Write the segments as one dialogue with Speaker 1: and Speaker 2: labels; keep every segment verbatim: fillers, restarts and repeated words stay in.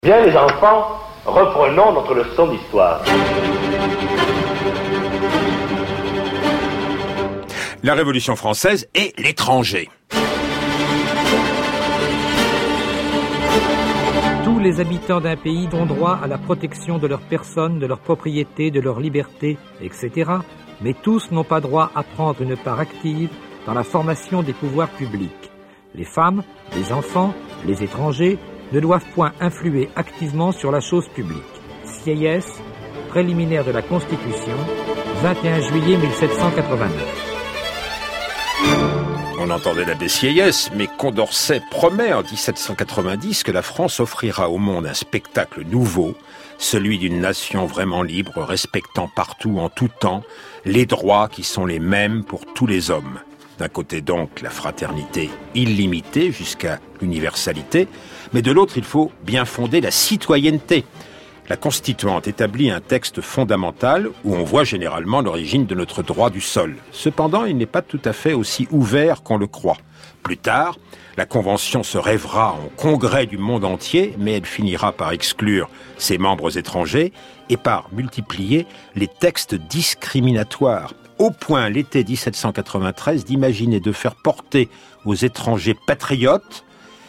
Speaker 1: Bien les enfants, reprenons notre leçon d'histoire.
Speaker 2: La Révolution française et l'étranger.
Speaker 3: Tous les habitants d'un pays ont droit à la protection de leur personne, de leur propriété, de leur liberté, et cetera. Mais tous n'ont pas droit à prendre une part active dans la formation des pouvoirs publics. Les femmes, les enfants, les étrangers ne doivent point influer activement sur la chose publique. Sieyès, préliminaire de la Constitution, vingt et un juillet mille sept cent quatre-vingt-neuf.
Speaker 2: On entendait l'abbé Sieyès, mais Condorcet promet en dix-sept cent quatre-vingt-dix que la France offrira au monde un spectacle nouveau, celui d'une nation vraiment libre, respectant partout, en tout temps, les droits qui sont les mêmes pour tous les hommes. D'un côté donc, la fraternité illimitée jusqu'à l'universalité, mais de l'autre, il faut bien fonder la citoyenneté. La Constituante établit un texte fondamental où on voit généralement l'origine de notre droit du sol. Cependant, il n'est pas tout à fait aussi ouvert qu'on le croit. Plus tard, la Convention se rêvera en congrès du monde entier, mais elle finira par exclure ses membres étrangers et par multiplier les textes discriminatoires. Au point, l'été dix-sept cent quatre-vingt-treize, d'imaginer de faire porter aux étrangers patriotes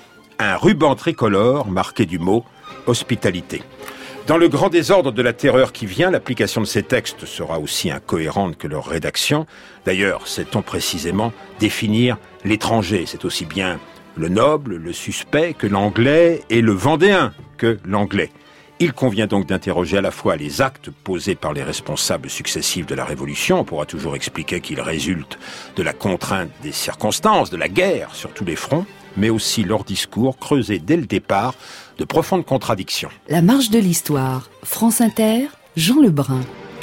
Speaker 2: un ruban tricolore marqué du mot « hospitalité ». Dans le grand désordre de la terreur qui vient, l'application de ces textes sera aussi incohérente que leur rédaction. D'ailleurs, sait-on précisément définir l'étranger? C'est aussi bien le noble, le suspect que l'anglais et le vendéen que l'anglais. Il convient donc d'interroger à la fois les actes posés par les responsables successifs de la Révolution. On pourra toujours expliquer qu'ils résultent de la contrainte des circonstances, de la guerre sur tous les fronts, mais aussi leur discours creusé dès le départ de profondes contradictions.
Speaker 4: La marche de l'histoire, France Inter, Jean Lebrun.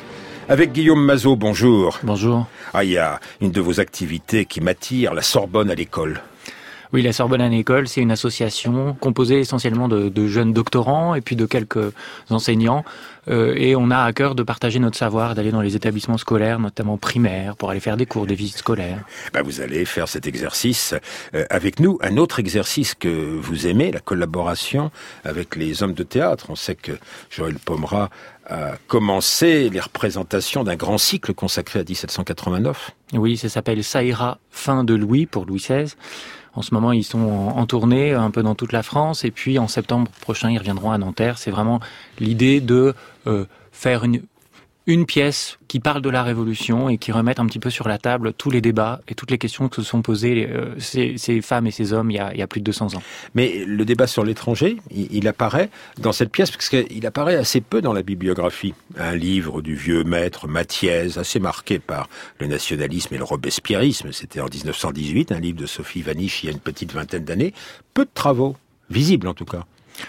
Speaker 2: Avec Guillaume Mazot, bonjour.
Speaker 5: Bonjour.
Speaker 2: Ah, il y a une de vos activités qui m'attire, la Sorbonne à l'école.
Speaker 5: Oui, la Sorbonne à l'école, c'est une association composée essentiellement de, de jeunes doctorants et puis de quelques enseignants. Euh, et on a à cœur de partager notre savoir, d'aller dans les établissements scolaires, notamment primaires, pour aller faire des cours, des visites scolaires. Ben vous allez faire cet exercice euh, avec nous. Un autre exercice que vous aimez, la collaboration avec les hommes de théâtre. On sait que Joël Pomera a commencé les représentations d'un grand cycle consacré à dix-sept cent quatre-vingt-neuf. Oui, ça s'appelle Ça ira, fin de Louis, pour Louis seize. En ce moment, ils sont en, en tournée un peu dans toute la France. Et puis, en septembre prochain, ils reviendront à Nanterre. C'est vraiment l'idée de euh, faire une, une pièce qui parle de la Révolution et qui remette un petit peu sur la table tous les débats et toutes les questions que se sont posées euh, ces, ces femmes et ces hommes il y, a, il y a plus de deux cents ans. Mais le débat sur l'étranger, il, il apparaît dans cette pièce, parce qu'il apparaît assez peu dans la bibliographie. Un livre du vieux maître Mathiez, assez marqué par le nationalisme et le robespierrisme. C'était en dix-neuf cent dix-huit, un livre de Sophie Vaniche il y a une petite vingtaine d'années. Peu de travaux, visibles en tout cas.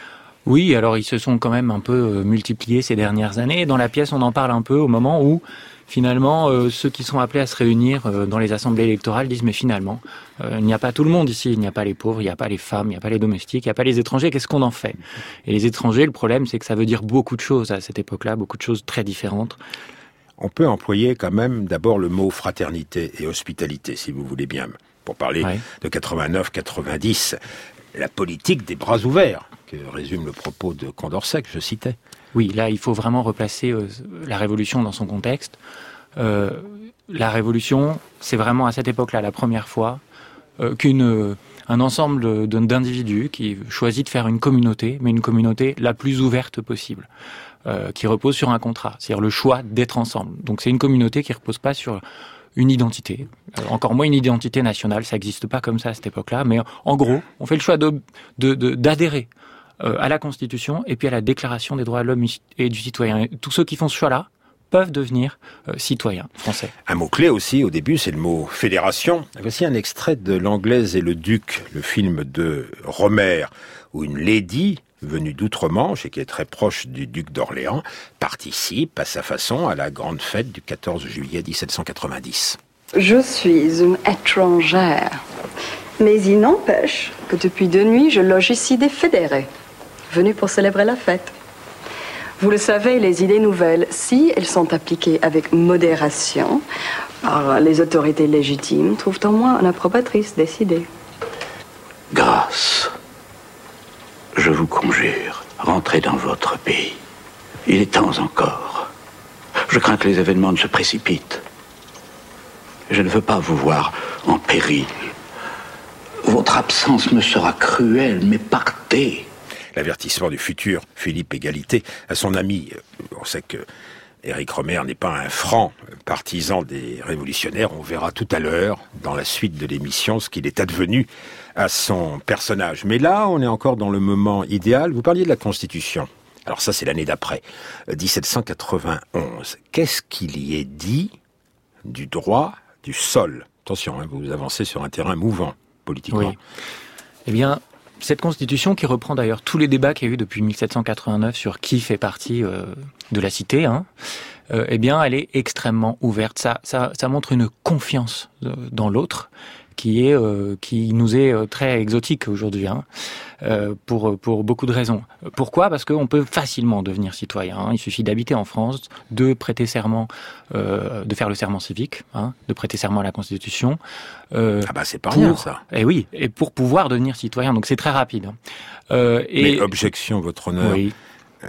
Speaker 5: Oui, alors ils se sont quand même un peu multipliés ces dernières années. Dans la pièce, on en parle un peu au moment où, finalement, euh, ceux qui sont appelés à se réunir euh, dans les assemblées électorales disent « mais finalement, euh, il n'y a pas tout le monde ici, il n'y a pas les pauvres, il n'y a pas les femmes, il n'y a pas les domestiques, il n'y a pas les étrangers, qu'est-ce qu'on en fait ?» Et les étrangers, le problème, c'est que ça veut dire beaucoup de choses à cette époque-là, beaucoup de choses très différentes. On peut employer quand même d'abord le mot fraternité et hospitalité, si vous voulez bien, pour parler ouais. de quatre-vingt-neuf quatre-vingt-dix. La politique des bras ouverts, que résume le propos de Condorcet que je citais. Oui, là, il faut vraiment replacer euh, la Révolution dans son contexte. Euh, la Révolution, c'est vraiment à cette époque-là la première fois euh, qu'une euh, un ensemble de, d'individus qui choisit de faire une communauté, mais une communauté la plus ouverte possible, euh, qui repose sur un contrat, c'est-à-dire le choix d'être ensemble. Donc c'est une communauté qui repose pas sur une identité, euh, encore moins une identité nationale, ça n'existe pas comme ça à cette époque-là, mais en gros, on fait le choix de, de, de, d'adhérer euh, à la Constitution et puis à la Déclaration des droits de l'homme et du citoyen. Et tous ceux qui font ce choix-là peuvent devenir euh, citoyens français. Un mot-clé aussi, au début, c'est le mot « fédération ». Voici un extrait de L'Anglaise et le Duc, le film de Rohmer, où une lady venue d'outre-Manche et qui est très proche du duc d'Orléans, participe à sa façon à la grande fête du quatorze juillet dix-sept cent quatre-vingt-dix.
Speaker 6: Je suis une étrangère, mais il n'empêche que depuis deux nuits, je loge ici des fédérés, venus pour célébrer la fête. Vous le savez, les idées nouvelles, si elles sont appliquées avec modération, alors les autorités légitimes trouvent en moi une approbatrice décidée.
Speaker 7: Grâce. Je vous conjure, rentrez dans votre pays. Il est temps encore. Je crains que les événements ne se précipitent. Je ne veux pas vous voir en péril. Votre absence me sera cruelle, mais partez.
Speaker 2: L'avertissement du futur Philippe Égalité à son ami. On sait que Éric Rohmer n'est pas un franc partisan des révolutionnaires. On verra tout à l'heure, dans la suite de l'émission, ce qu'il est advenu à son personnage. Mais là, on est encore dans le moment idéal. Vous parliez de la Constitution. Alors ça, c'est l'année d'après, dix-sept cent quatre-vingt-onze. Qu'est-ce qu'il y est dit du droit du sol? Attention, hein, vous avancez sur un terrain mouvant, politiquement.
Speaker 5: Oui. Eh bien, cette Constitution, qui reprend d'ailleurs tous les débats qu'il y a eu depuis mille sept cent quatre-vingt-neuf sur qui fait partie euh, de la cité, hein, euh, eh bien, elle est extrêmement ouverte. Ça, ça, ça montre une confiance euh, dans l'autre qui est, euh, qui nous est euh, très exotique aujourd'hui, hein, euh, pour pour beaucoup de raisons. Pourquoi ? Parce qu'on peut facilement devenir citoyen. Hein. Il suffit d'habiter en France, de prêter serment, euh, de faire le serment civique, hein, de prêter serment à la Constitution.
Speaker 2: Euh, ah bah c'est pas rien ça.
Speaker 5: Et oui, et pour pouvoir devenir citoyen, donc c'est très rapide. Hein.
Speaker 2: Euh, et mais objection, votre honneur.
Speaker 5: Oui.
Speaker 2: Euh,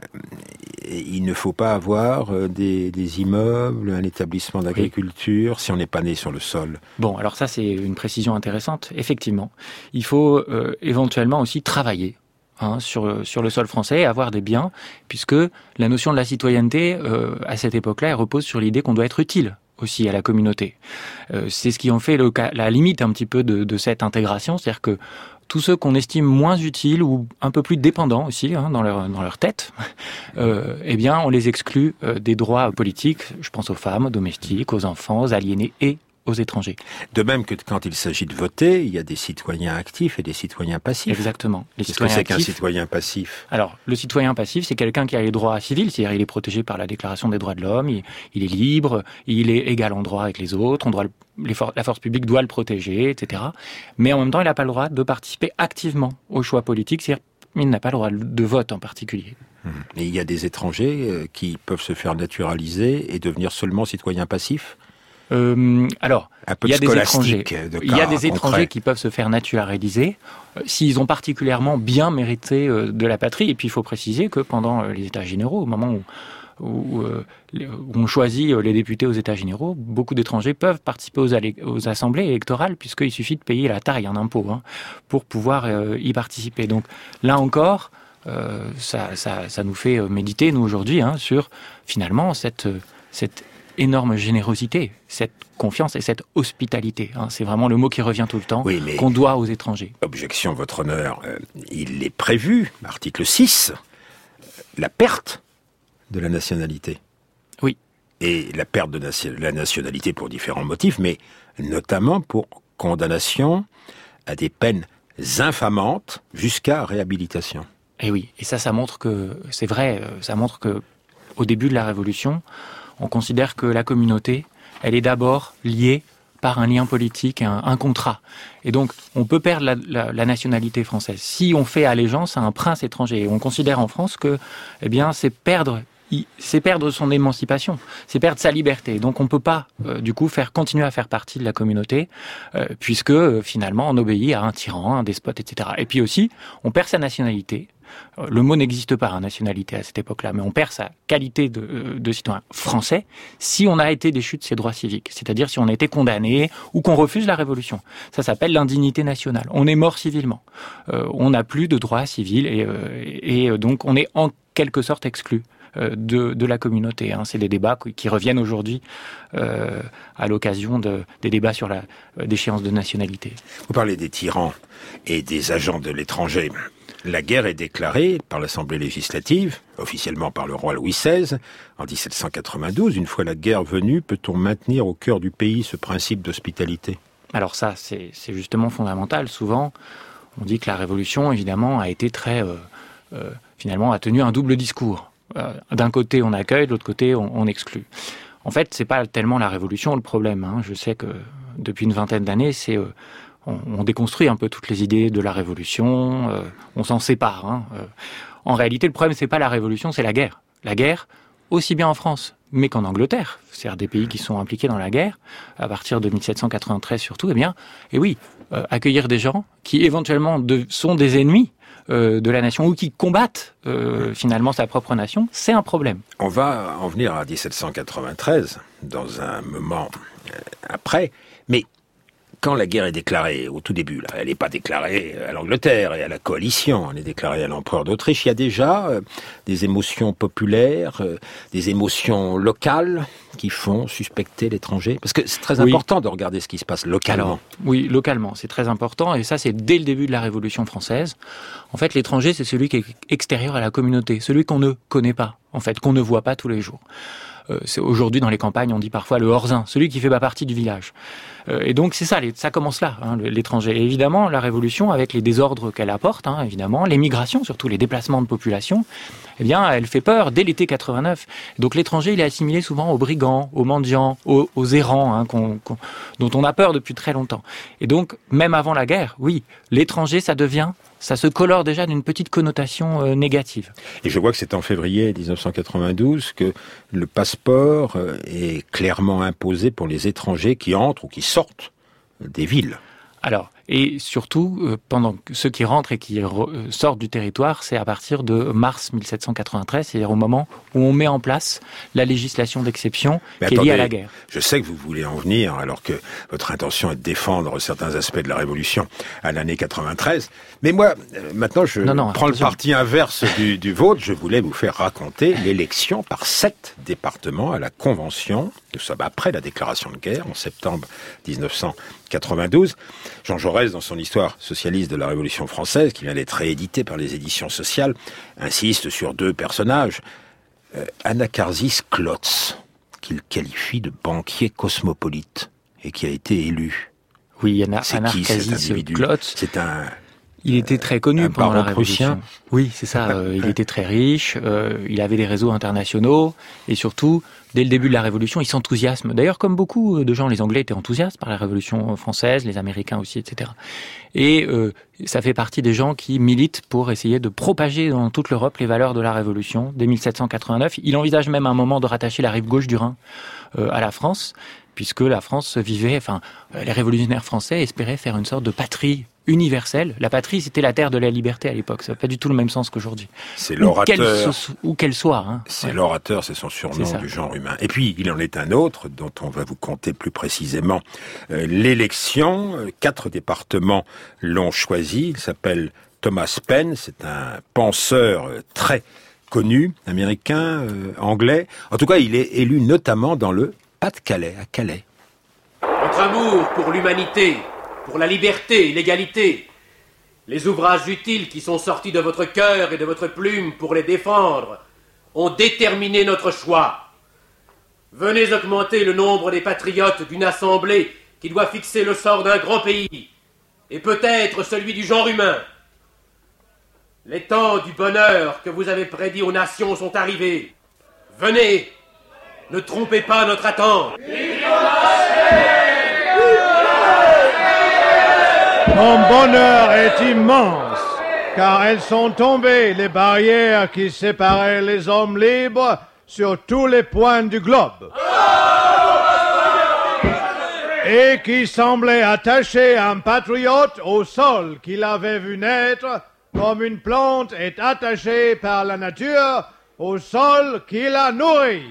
Speaker 2: il ne faut pas avoir des, des immeubles, un établissement d'agriculture, oui, si on n'est pas né sur le sol.
Speaker 5: Bon, alors ça c'est une précision intéressante. Effectivement, il faut euh, éventuellement aussi travailler hein, sur sur le sol français et avoir des biens, puisque la notion de la citoyenneté euh, à cette époque-là, elle repose sur l'idée qu'on doit être utile aussi à la communauté. Euh, c'est ce qui en fait le, la limite un petit peu de, de cette intégration, c'est-à-dire que tous ceux qu'on estime moins utiles ou un peu plus dépendants aussi hein, dans leur dans leur tête, euh, eh bien on les exclut euh, des droits politiques. Je pense aux femmes, aux domestiques, aux enfants, aux aliénés et aux étrangers.
Speaker 2: De même que quand il s'agit de voter, il y a des citoyens actifs et des citoyens passifs.
Speaker 5: Exactement.
Speaker 2: Les Qu'est-ce citoyens que c'est actifs, qu'un citoyen passif ?
Speaker 5: Alors, le citoyen passif, c'est quelqu'un qui a les droits civils, c'est-à-dire il est protégé par la Déclaration des droits de l'homme, il, il est libre, il est égal en droit avec les autres, on doit le, les for- la force publique doit le protéger, et cetera. Mais en même temps, il n'a pas le droit de participer activement aux choix politiques, c'est-à-dire il n'a pas le droit de vote en particulier.
Speaker 2: Et il y a des étrangers qui peuvent se faire naturaliser et devenir seulement citoyens passifs ?
Speaker 5: Euh, alors,
Speaker 2: il
Speaker 5: y a des étrangers,
Speaker 2: de
Speaker 5: il y a des étrangers qui peuvent se faire naturaliser euh, s'ils ont particulièrement bien mérité euh, de la patrie. Et puis, il faut préciser que pendant euh, les États généraux, au moment où, où, euh, où on choisit les députés aux États généraux, beaucoup d'étrangers peuvent participer aux, allé- aux assemblées électorales, puisqu'il suffit de payer la taille, un impôt, hein, pour pouvoir euh, y participer. Donc, là encore, euh, ça, ça, ça nous fait méditer, nous, aujourd'hui, hein, sur, finalement, cette... cette énorme générosité, cette confiance et cette hospitalité. Hein. C'est vraiment le mot qui revient tout le temps, oui, qu'on doit aux étrangers.
Speaker 2: Objection, votre honneur. Euh, il est prévu, article six, la perte de la nationalité.
Speaker 5: Oui.
Speaker 2: Et la perte de nation- la nationalité pour différents motifs, mais notamment pour condamnation à des peines infamantes jusqu'à réhabilitation.
Speaker 5: Et oui, et ça, ça montre que, c'est vrai, ça montre que au début de la Révolution, on considère que la communauté, elle est d'abord liée par un lien politique, un, un contrat. Et donc, on peut perdre la, la, la nationalité française si on fait allégeance à un prince étranger. Et on considère en France que, eh bien, c'est perdre, c'est perdre son émancipation, c'est perdre sa liberté. Donc, on peut pas, euh, du coup, faire continuer à faire partie de la communauté, euh, puisque euh, finalement, on obéit à un tyran, un despote, et cetera. Et puis aussi, on perd sa nationalité. Le mot n'existe pas, hein, nationalité, à cette époque-là, mais on perd sa qualité de, de citoyen français si on a été déchu de ses droits civiques, c'est-à-dire si on a été condamné ou qu'on refuse la Révolution. Ça s'appelle l'indignité nationale. On est mort civilement. Euh, on n'a plus de droits civils et, euh, et donc on est en quelque sorte exclu euh, de, de la communauté. Hein. C'est des débats qui reviennent aujourd'hui euh, à l'occasion de, des débats sur la euh, déchéance de nationalité.
Speaker 2: Vous parlez des tyrans et des agents de l'étranger. La guerre est déclarée par l'Assemblée législative, officiellement par le roi Louis seize, en dix-sept cent quatre-vingt-douze. Une fois la guerre venue, peut-on maintenir au cœur du pays ce principe d'hospitalité ?
Speaker 5: Alors ça, c'est, c'est justement fondamental. Souvent, on dit que la Révolution, évidemment, a été très... Euh, euh, finalement, a tenu un double discours. Euh, d'un côté, on accueille, de l'autre côté, on, on exclut. En fait, c'est pas tellement la Révolution le problème. Hein. Je sais que depuis une vingtaine d'années, c'est... Euh, On, on déconstruit un peu toutes les idées de la Révolution, euh, on s'en sépare. Hein. Euh, en réalité, le problème, c'est pas la Révolution, c'est la guerre. La guerre, aussi bien en France, mais qu'en Angleterre, c'est-à-dire des pays qui sont impliqués dans la guerre, à partir de mille sept cent quatre-vingt-treize surtout, eh bien, et oui, euh, accueillir des gens qui éventuellement de, sont des ennemis euh, de la nation ou qui combattent euh, finalement sa propre nation, c'est un problème.
Speaker 2: On va en venir à dix-sept cent quatre-vingt-treize, dans un moment euh, après, mais quand la guerre est déclarée, au tout début, là, elle n'est pas déclarée à l'Angleterre et à la coalition, elle est déclarée à l'empereur d'Autriche, il y a déjà euh, des émotions populaires, euh, des émotions locales qui font suspecter l'étranger. Parce que c'est très
Speaker 5: oui.
Speaker 2: important de regarder ce qui se passe localement.
Speaker 5: Alors, oui, localement, c'est très important, et ça c'est dès le début de la Révolution française. En fait, l'étranger, c'est celui qui est extérieur à la communauté, celui qu'on ne connaît pas, en fait, qu'on ne voit pas tous les jours. Euh, c'est aujourd'hui dans les campagnes, on dit parfois le hors-in, celui qui fait pas partie du village. Euh, et donc c'est ça, les, ça commence là, hein, l'étranger. Et évidemment, la Révolution, avec les désordres qu'elle apporte, hein, évidemment, les migrations, surtout les déplacements de population, eh bien, elle fait peur dès l'été quatre-vingt-neuf. Donc l'étranger, il est assimilé souvent aux brigands, aux mendiants, aux, aux errants, hein, qu'on, qu'on, dont on a peur depuis très longtemps. Et donc, même avant la guerre, oui, l'étranger, ça devient... ça se colore déjà d'une petite connotation euh, négative.
Speaker 2: Et je vois que c'est en février dix-neuf cent quatre-vingt-douze que le passeport euh, est clairement imposé pour les étrangers qui entrent ou qui sortent des villes.
Speaker 5: Alors, et surtout, euh, pendant que ceux qui rentrent et qui re- sortent du territoire, c'est à partir de mars mille sept cent quatre-vingt-treize, c'est-à-dire au moment où on met en place la législation d'exception
Speaker 2: Mais
Speaker 5: qui
Speaker 2: attendez,
Speaker 5: est liée à la guerre.
Speaker 2: Je sais que vous voulez en venir, alors que votre intention est de défendre certains aspects de la Révolution à l'année quatre-vingt-treize. Mais moi, euh, maintenant, je
Speaker 5: non, non,
Speaker 2: prends
Speaker 5: attention.
Speaker 2: le parti inverse du, du vôtre. Je voulais vous faire raconter l'élection par sept départements à la Convention. Nous sommes après la déclaration de guerre, en septembre dix-neuf cent quatre-vingt-douze. Jean Jaurès, dans son Histoire socialiste de la Révolution française, qui vient d'être réédité par les éditions sociales, insiste sur deux personnages. Euh, Anacharsis Klotz, qu'il qualifie de banquier cosmopolite, et qui a été élu.
Speaker 5: Oui, Ana-
Speaker 2: C'est qui cet
Speaker 5: Anacharsis
Speaker 2: individu ?
Speaker 5: Klotz.
Speaker 2: C'est un...
Speaker 5: Il était très connu
Speaker 2: un
Speaker 5: pendant la
Speaker 2: baron
Speaker 5: Révolution.
Speaker 2: prussien.
Speaker 5: Oui, c'est ça. Euh, il était très riche. Euh, il avait des réseaux internationaux. Et surtout, dès le début de la Révolution, il s'enthousiasme. D'ailleurs, comme beaucoup de gens, les Anglais étaient enthousiastes par la Révolution française, les Américains aussi, et cetera. Et euh, ça fait partie des gens qui militent pour essayer de propager dans toute l'Europe les valeurs de la Révolution. Dès mille sept cent quatre-vingt-neuf, il envisage même un moment de rattacher la rive gauche du Rhin euh, à la France, puisque la France vivait, enfin, les révolutionnaires français espéraient faire une sorte de patrie universelle. La patrie, c'était la terre de la liberté à l'époque. Ça n'a pas du tout le même sens qu'aujourd'hui.
Speaker 2: C'est l'orateur.
Speaker 5: Où qu'elle, so- où qu'elle soit. Hein.
Speaker 2: C'est
Speaker 5: ouais.
Speaker 2: l'orateur, c'est son surnom
Speaker 5: C'est
Speaker 2: du genre humain. Et puis, il en est un autre, dont on va vous conter plus précisément euh, l'élection. Euh, Quatre départements l'ont choisi. Il s'appelle Thomas Paine. C'est un penseur euh, très connu, américain, euh, anglais. En tout cas, il est élu notamment dans le Pas-de-Calais, à Calais.
Speaker 8: Votre amour pour l'humanité, pour la liberté et l'égalité, les ouvrages utiles qui sont sortis de votre cœur et de votre plume pour les défendre, ont déterminé notre choix. Venez augmenter le nombre des patriotes d'une assemblée qui doit fixer le sort d'un grand pays, et peut-être celui du genre humain. Les temps du bonheur que vous avez prédit aux nations sont arrivés. Venez, ne trompez pas notre attente.
Speaker 9: Mon bonheur est immense, car elles sont tombées, les barrières qui séparaient les hommes libres sur tous les points du globe. Et qui semblaient attacher un patriote au sol qu'il avait vu naître, comme une plante est attachée par la nature au sol qui la nourrit.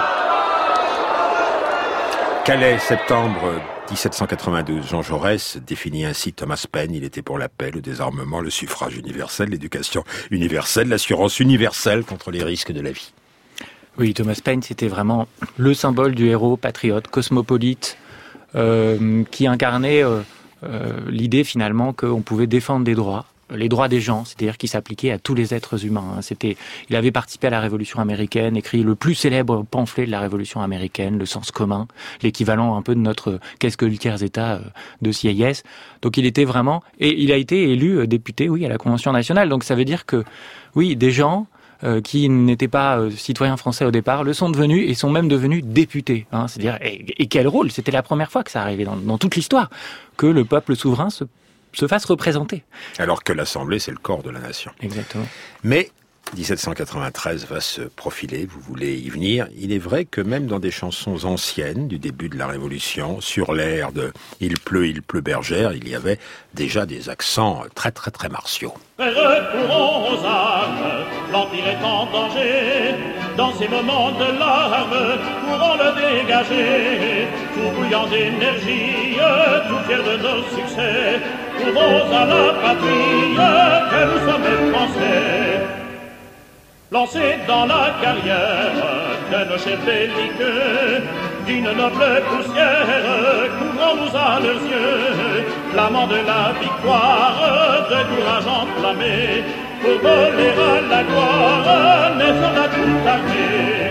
Speaker 2: Calais, septembre dix-sept cent quatre-vingt-douze. Jean Jaurès définit ainsi Thomas Paine. Il était pour la paix, le désarmement, le suffrage universel, l'éducation universelle, l'assurance universelle contre les risques de la vie.
Speaker 5: Oui, Thomas Paine, c'était vraiment le symbole du héros patriote, cosmopolite, euh, qui incarnait euh, euh, l'idée finalement qu'on pouvait défendre des droits, les droits des gens, c'est-à-dire qui s'appliquaient à tous les êtres humains. C'était, il avait participé à la Révolution américaine, écrit le plus célèbre pamphlet de la Révolution américaine, le sens commun, l'équivalent un peu de notre qu'est-ce que le tiers-État de C I S. Donc il était vraiment, et il a été élu député, oui, à la Convention nationale. Donc ça veut dire que, oui, des gens Euh, qui n'étaient pas euh, citoyens français au départ, le sont devenus et sont même devenus députés. Hein, c'est-à-dire, et, et quel rôle! C'était la première fois que ça arrivait dans, dans toute l'histoire, que le peuple souverain se, se fasse représenter.
Speaker 2: Alors que l'Assemblée, c'est le corps de la nation.
Speaker 5: Exactement.
Speaker 2: Mais dix-sept cent quatre-vingt-treize va se profiler, vous voulez y venir. Il est vrai que même dans des chansons anciennes du début de la Révolution, sur l'air de « Il pleut, il pleut bergère », il y avait déjà des accents très très très martiaux.
Speaker 10: Retournons aux armes, l'Empire est en danger. Dans ces moments de larmes, courons le dégager. Tout bouillant d'énergie, tout fier de nos succès. Courons à la patrie, que nous sommes les Français. Lancés dans la carrière de nos chefs belliqueux, d'une noble poussière, couvrons-nous à leurs yeux, flamant de la victoire, de courage enflammé, pour voler à la gloire, naissons à toute armée.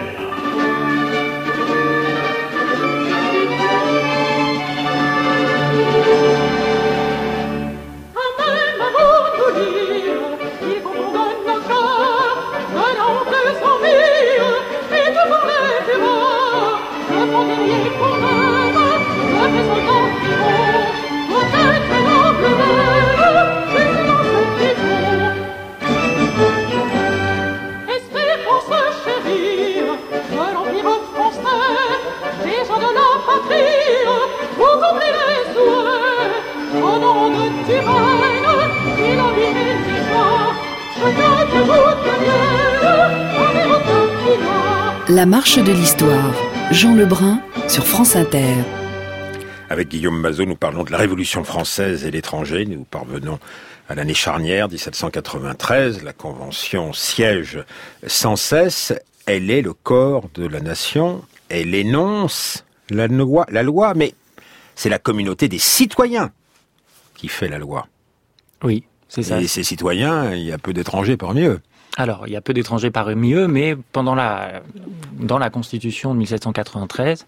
Speaker 11: Un même amour nous lie, il faut qu'on donne nos corps, venant de s'envie, et devant les terreurs, le fond guerrier qu'on aime, le fait soldat qui vont, vos têtes et nos pleurs, et silences qui font. Espérons se chérir de l'Empire français, des gens de la patrie, vous comblez les souhaits, au nom de Turenne, et la vie est si joie, chacun que vous teniez, avec aucun climat.
Speaker 4: La marche de l'histoire. Jean Lebrun sur France Inter.
Speaker 2: Avec Guillaume Mazot, nous parlons de la Révolution française et l'étranger. Nous parvenons à l'année charnière, dix-sept cent quatre-vingt-treize. La Convention siège sans cesse. Elle est le corps de la nation. Elle énonce la loi, la loi, mais c'est la communauté des citoyens qui fait la loi.
Speaker 5: Oui, c'est ça.
Speaker 2: Et ces citoyens, il y a peu d'étrangers parmi eux.
Speaker 5: Alors, il y a peu d'étrangers parmi eux, mais pendant la, dans la Constitution de dix-sept cent quatre-vingt-treize,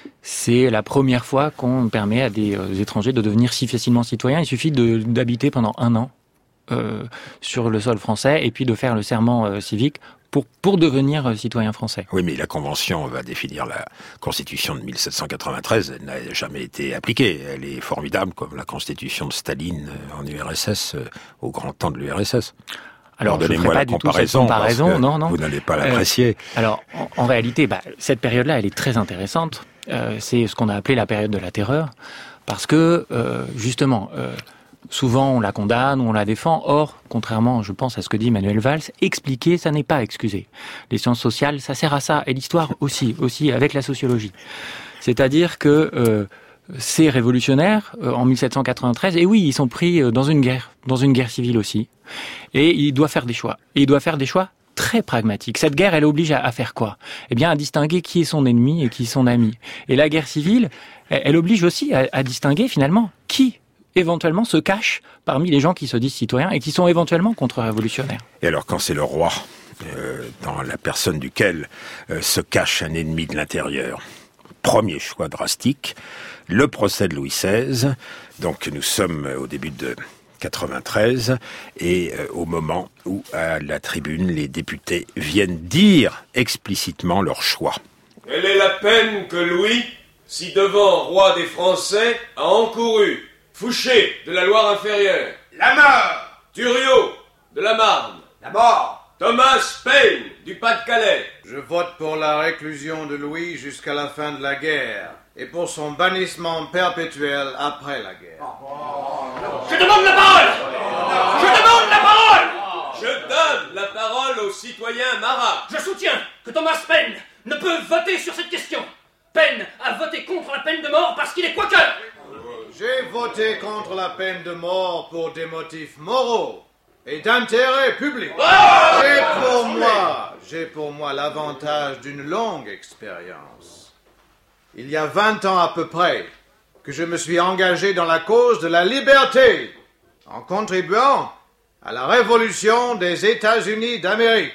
Speaker 5: c'est la première fois qu'on permet à des euh, étrangers de devenir si facilement citoyens. Il suffit de, d'habiter pendant un an euh, sur le sol français et puis de faire le serment euh, civique pour, pour devenir euh, citoyen français.
Speaker 2: Oui, mais la Convention va définir la Constitution de dix-sept cent quatre-vingt-treize. Elle n'a jamais été appliquée. Elle est formidable, comme la Constitution de Staline en U R S S, euh, au grand temps de l'U R S S.
Speaker 5: Alors,
Speaker 2: Alors donnez-moi la comparaison,
Speaker 5: comparaison non, non.
Speaker 2: vous n'allez pas l'apprécier.
Speaker 5: Euh, alors, en, en réalité, bah, cette période-là, elle est très intéressante. Euh, c'est ce qu'on a appelé la période de la terreur, parce que, euh, justement, euh, souvent on la condamne ou on la défend. Or, contrairement, je pense, à ce que dit Manuel Valls, expliquer, ça n'est pas excuser. Les sciences sociales, ça sert à ça, et l'histoire aussi, aussi avec la sociologie. C'est-à-dire que euh, ces révolutionnaires, euh, en dix-sept cent quatre-vingt-treize, et oui, ils sont pris euh, dans une guerre, dans une guerre civile aussi. Et il doit faire des choix. Et il doit faire des choix très pragmatiques. Cette guerre, elle oblige à, à faire quoi ? Eh bien, à distinguer qui est son ennemi et qui est son ami. Et la guerre civile, elle, elle oblige aussi à, à distinguer, finalement, qui, éventuellement, se cache parmi les gens qui se disent citoyens et qui sont éventuellement contre-révolutionnaires.
Speaker 2: Et alors, quand c'est le roi, euh, dans la personne duquel euh, se cache un ennemi de l'intérieur, premier choix drastique, le procès de Louis seize. Donc, nous sommes au début de quatre-vingt-treize, et euh, au moment où, à la tribune, les députés viennent dire explicitement leur choix.
Speaker 12: Quelle est la peine que Louis, si devant roi des Français, a encouru? Fouché, de la Loire-Inférieure.
Speaker 13: La mort.
Speaker 12: Thuriot, de la Marne.
Speaker 13: La mort.
Speaker 12: Thomas Paine, du Pas-de-Calais.
Speaker 9: Je vote pour la réclusion de Louis jusqu'à la fin de la guerre, et pour son bannissement perpétuel après la guerre.
Speaker 13: Je demande la parole. Je demande la parole.
Speaker 12: Je donne la parole au citoyen Marat.
Speaker 14: Je soutiens que Thomas Paine ne peut voter sur cette question. Paine a voté contre la peine de mort parce qu'il est quaker.
Speaker 9: J'ai voté contre la peine de mort pour des motifs moraux et d'intérêt public.
Speaker 13: Oh
Speaker 9: j'ai pour moi, j'ai pour moi l'avantage d'une longue expérience. Il y a vingt ans à peu près que je me suis engagé dans la cause de la liberté en contribuant à la révolution des États-Unis d'Amérique.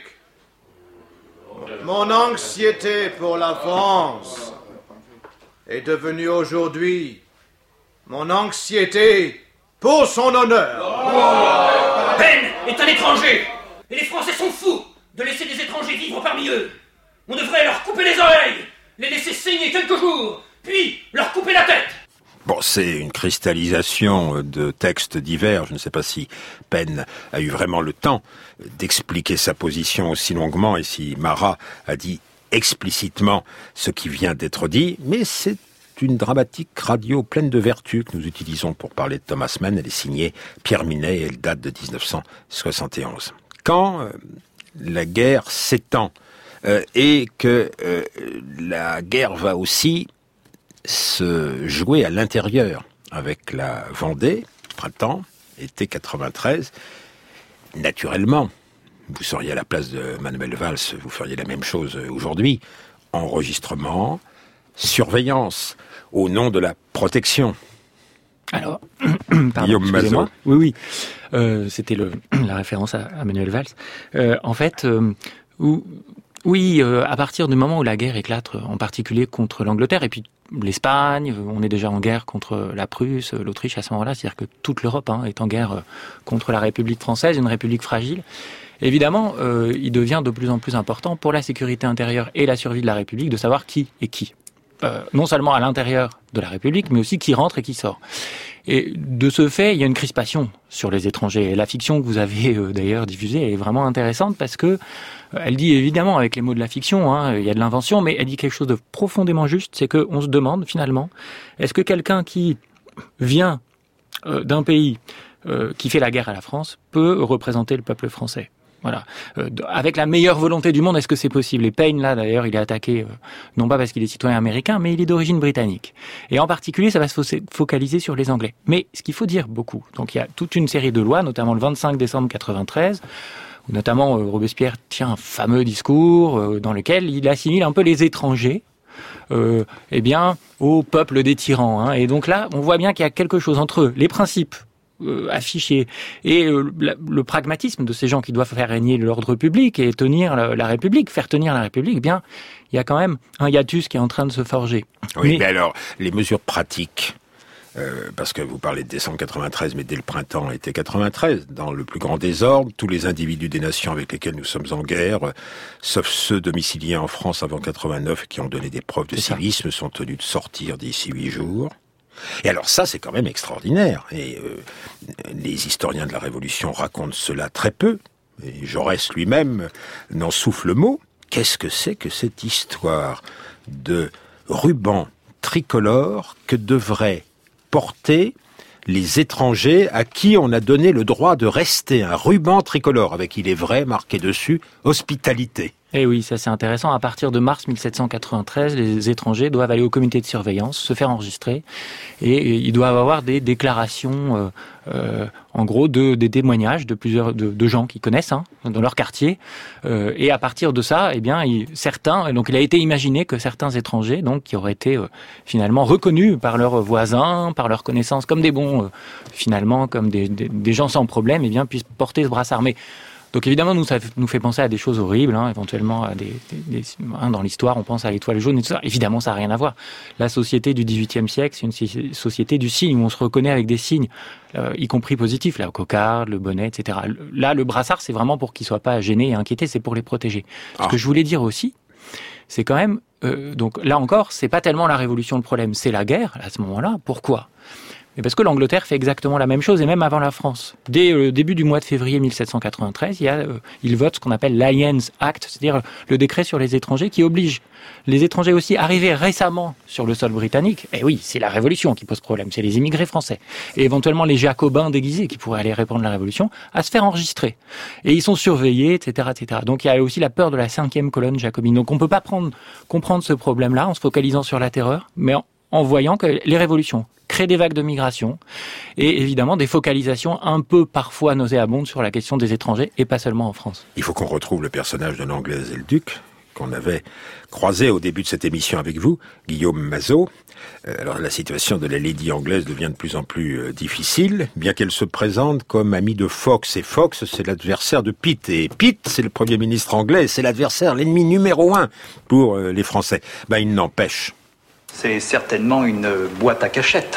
Speaker 9: Mon anxiété pour la France est devenue aujourd'hui mon anxiété pour son honneur.
Speaker 14: Paine est un étranger, et les Français sont fous de laisser des étrangers vivre parmi eux. On devrait leur couper les oreilles, les laisser saigner quelques jours, puis leur couper la tête.
Speaker 2: Bon, c'est une cristallisation de textes divers. Je ne sais pas si Paine a eu vraiment le temps d'expliquer sa position aussi longuement et si Marat a dit explicitement ce qui vient d'être dit, mais c'est une dramatique radio pleine de vertus que nous utilisons pour parler de Thomas Mann. Elle est signée Pierre Minet et elle date de dix-neuf cent soixante et onze. Quand euh, la guerre s'étend euh, et que euh, la guerre va aussi se jouer à l'intérieur avec la Vendée, printemps, été quatre-vingt-treize, naturellement, vous seriez à la place de Manuel Valls, vous feriez la même chose aujourd'hui. Enregistrement, surveillance, au nom de la protection.
Speaker 5: Alors, pardon,
Speaker 2: Guillaume Mazot.
Speaker 5: Oui, oui, euh, c'était le, la référence à, à Manuel Valls. Euh, en fait, euh, où, oui, euh, à partir du moment où la guerre éclate, en particulier contre l'Angleterre, et puis l'Espagne, on est déjà en guerre contre la Prusse, l'Autriche à ce moment-là, c'est-à-dire que toute l'Europe hein, est en guerre contre la République française, une république fragile. Évidemment, euh, il devient de plus en plus important pour la sécurité intérieure et la survie de la République de savoir qui est qui. Euh, non seulement à l'intérieur de la République, mais aussi qui rentre et qui sort. Et de ce fait, il y a une crispation sur les étrangers. Et la fiction que vous avez euh, d'ailleurs diffusée est vraiment intéressante parce que euh, elle dit évidemment avec les mots de la fiction, hein, il y a de l'invention, mais elle dit quelque chose de profondément juste, c'est qu'on se demande finalement, est-ce que quelqu'un qui vient euh, d'un pays euh, qui fait la guerre à la France peut représenter le peuple français ? Voilà. Euh, avec la meilleure volonté du monde, est-ce que c'est possible ? Et Paine, là, d'ailleurs, il est attaqué, euh, non pas parce qu'il est citoyen américain, mais il est d'origine britannique. Et en particulier, ça va se focaliser sur les Anglais. Mais ce qu'il faut dire beaucoup, donc il y a toute une série de lois, notamment le vingt-cinq décembre quatre-vingt-treize, où notamment euh, Robespierre tient un fameux discours euh, dans lequel il assimile un peu les étrangers euh, eh bien, au peuple des tyrans. Hein. Et donc là, on voit bien qu'il y a quelque chose entre les principes Euh, affiché et euh, la, le pragmatisme de ces gens qui doivent faire régner l'ordre public et tenir la, la République, faire tenir la République, eh bien, il y a quand même un hiatus qui est en train de se forger.
Speaker 2: Oui, mais,
Speaker 5: mais
Speaker 2: alors, les mesures pratiques, euh, parce que vous parlez de décembre quatre-vingt-treize, mais dès le printemps été quatre-vingt-treize, dans le plus grand désordre, tous les individus des nations avec lesquels nous sommes en guerre, euh, sauf ceux domiciliés en France avant quatre-vingt-neuf qui ont donné des preuves de civisme, sont tenus de sortir d'ici huit jours. Et alors ça, c'est quand même extraordinaire. Et euh, les historiens de la Révolution racontent cela très peu. Et Jaurès lui-même n'en souffle mot. Qu'est-ce que c'est que cette histoire de ruban tricolore que devraient porter les étrangers à qui on a donné le droit de rester, un ruban tricolore, avec, il est vrai, marqué dessus, hospitalité.
Speaker 5: Eh oui, ça c'est intéressant. À partir de mars mille sept cent quatre-vingt-treize, les étrangers doivent aller au comité de surveillance, se faire enregistrer, et ils doivent avoir des déclarations, euh, euh, en gros, de, des témoignages de plusieurs de, de gens qu'ils connaissent hein, dans leur quartier. Euh, et à partir de ça, eh bien, il, certains, donc il a été imaginé que certains étrangers, donc qui auraient été euh, finalement reconnus par leurs voisins, par leurs connaissances, comme des bons, euh, finalement, comme des, des, des gens sans problème, eh bien, puissent porter ce brassard. Mais donc évidemment, nous, ça nous fait penser à des choses horribles, hein, éventuellement à des, des, des hein, dans l'histoire, on pense à l'étoile jaune et tout ça. Évidemment, ça n'a rien à voir. La société du dix-huitième siècle, c'est une société du signe, où on se reconnaît avec des signes, euh, y compris positifs, la cocarde, le bonnet, et cetera. Là, le brassard, c'est vraiment pour qu'ils soient pas gênés et inquiétés, c'est pour les protéger. Ah. Ce que je voulais dire aussi, c'est quand même, euh, donc là encore, c'est pas tellement la révolution le problème, c'est la guerre à ce moment-là. Pourquoi ? Mais parce que l'Angleterre fait exactement la même chose, et même avant la France. Dès le début du mois de février mille sept cent quatre-vingt-treize, il, y a, euh, il vote ce qu'on appelle l'Alliance Act, c'est-à-dire le décret sur les étrangers qui oblige les étrangers aussi arrivés récemment sur le sol britannique. Et oui, c'est la Révolution qui pose problème, c'est les immigrés français. Et éventuellement les jacobins déguisés qui pourraient aller répandre la Révolution, à se faire enregistrer. Et ils sont surveillés, et cetera, et cetera. Donc il y a aussi la peur de la cinquième colonne jacobine. Donc on ne peut pas prendre, comprendre ce problème-là en se focalisant sur la terreur, mais en, en voyant que les révolutions créent des vagues de migration et évidemment des focalisations un peu parfois nauséabondes sur la question des étrangers et pas seulement en France.
Speaker 2: Il faut qu'on retrouve le personnage de l'Anglaise et le Duc qu'on avait croisé au début de cette émission avec vous, Guillaume Mazot. Alors la situation de la lady anglaise devient de plus en plus euh, difficile, bien qu'elle se présente comme amie de Fox. Et Fox, c'est l'adversaire de Pitt. Et Pitt, c'est le Premier ministre anglais, c'est l'adversaire, l'ennemi numéro un pour euh, les Français. Ben, il n'empêche.
Speaker 15: C'est certainement une boîte à cachettes.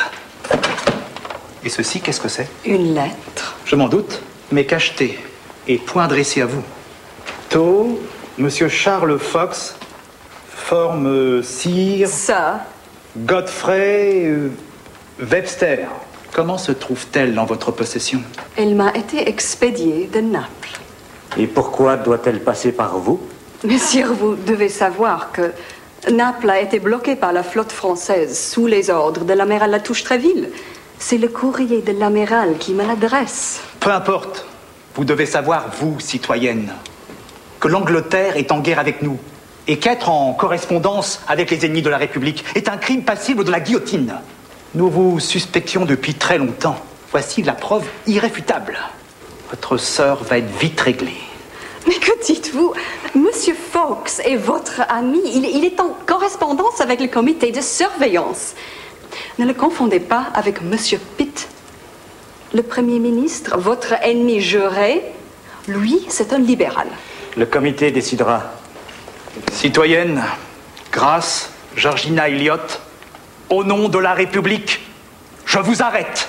Speaker 15: Et ceci, qu'est-ce que c'est ?
Speaker 6: Une lettre.
Speaker 15: Je m'en doute, mais cachetée et point dressée à vous. Tôt, Monsieur Charles Fox, forme Sire...
Speaker 6: Ça.
Speaker 15: Godfrey... Euh, Webster, comment se trouve-t-elle en votre possession?
Speaker 6: Elle m'a été expédiée de Naples.
Speaker 16: Et pourquoi doit-elle passer par vous?
Speaker 6: Messieurs, vous devez savoir que Naples a été bloquée par la flotte française sous les ordres de l'amiral Latouche-Tréville. C'est le courrier de l'amiral qui me l'adresse.
Speaker 15: Peu importe. Vous devez savoir, vous, citoyenne, que l'Angleterre est en guerre avec nous et qu'être en correspondance avec les ennemis de la République est un crime passible de la guillotine. Nous vous suspections depuis très longtemps. Voici la preuve irréfutable. Votre sœur va être vite réglée.
Speaker 6: Mais que dites-vous? Monsieur Fox est votre ami. Il, il est en correspondance avec le comité de surveillance. Ne le confondez pas avec Monsieur Pitt. Le Premier ministre, votre ennemi juré, lui, c'est un libéral.
Speaker 16: Le comité décidera.
Speaker 15: Citoyenne, Grace, Georgina Elliott, au nom de la République, je vous arrête.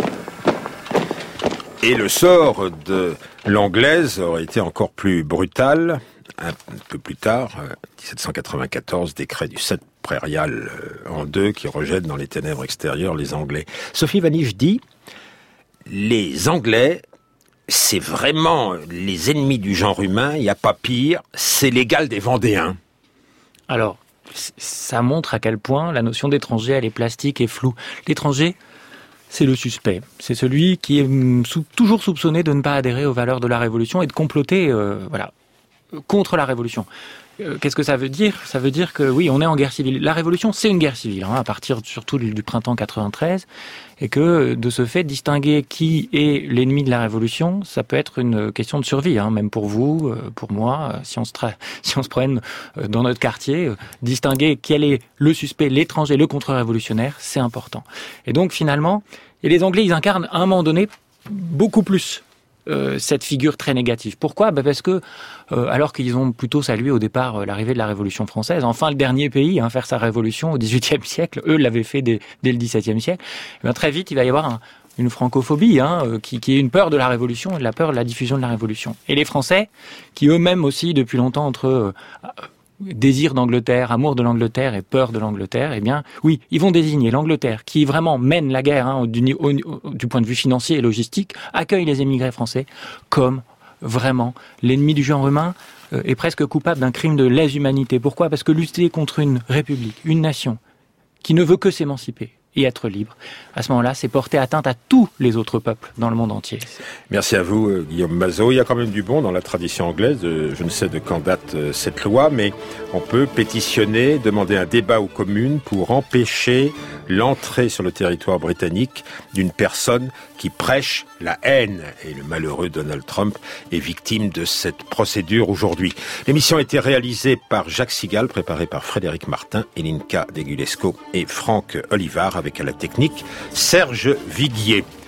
Speaker 2: Et le sort de l'anglaise aurait été encore plus brutal. Un peu plus tard, dix-sept cent quatre-vingt-quatorze, décret du sept prairial en deux qui rejette dans les ténèbres extérieures les Anglais. Sophie Vaniche dit, les Anglais, c'est vraiment les ennemis du genre humain, il n'y a pas pire, c'est l'égal des Vendéens.
Speaker 5: Alors, ça montre à quel point la notion d'étranger, elle est plastique et floue. L'étranger, c'est le suspect. C'est celui qui est sou- toujours soupçonné de ne pas adhérer aux valeurs de la Révolution et de comploter, euh, voilà, contre la Révolution. Euh, qu'est-ce que ça veut dire? Ça veut dire que oui, on est en guerre civile. La Révolution, c'est une guerre civile, hein, à partir surtout du, du printemps quatre-vingt-treize, et que de ce fait, distinguer qui est l'ennemi de la Révolution, ça peut être une question de survie, hein, même pour vous, euh, pour moi, euh, si on se tra- si on se promène euh, dans notre quartier, euh, distinguer quel est le suspect, l'étranger, le contre-révolutionnaire, c'est important. Et donc finalement, et les Anglais, ils incarnent à un moment donné beaucoup plus Euh, cette figure très négative. Pourquoi? Ben parce que, euh, alors qu'ils ont plutôt salué au départ euh, l'arrivée de la Révolution française, enfin le dernier pays à hein, faire sa révolution au dix-huitième siècle, eux l'avaient fait dès, dès le dix-septième siècle, et bien, très vite il va y avoir un, une francophobie hein, euh, qui, qui est une peur de la Révolution et de la peur de la diffusion de la Révolution. Et les Français, qui eux-mêmes aussi depuis longtemps entre euh, désir d'Angleterre, amour de l'Angleterre et peur de l'Angleterre, eh bien, oui, ils vont désigner l'Angleterre, qui vraiment mène la guerre hein, du, au, du point de vue financier et logistique, accueille les émigrés français comme vraiment l'ennemi du genre humain euh, est presque coupable d'un crime de lèse-humanité. Pourquoi? Parce que lutter contre une république, une nation, qui ne veut que s'émanciper et être libre, à ce moment-là, c'est porter atteinte à tous les autres peuples dans le monde entier.
Speaker 2: Merci à vous, Guillaume Mazot. Il y a quand même du bon dans la tradition anglaise. Je ne sais de quand date cette loi, mais on peut pétitionner, demander un débat aux communes pour empêcher l'entrée sur le territoire britannique d'une personne qui prêche la haine. Et le malheureux Donald Trump est victime de cette procédure aujourd'hui. L'émission a été réalisée par Jacques Sigal, préparée par Frédéric Martin, Elinka Degulesco et Franck Olivard, avec à la technique Serge Viguier.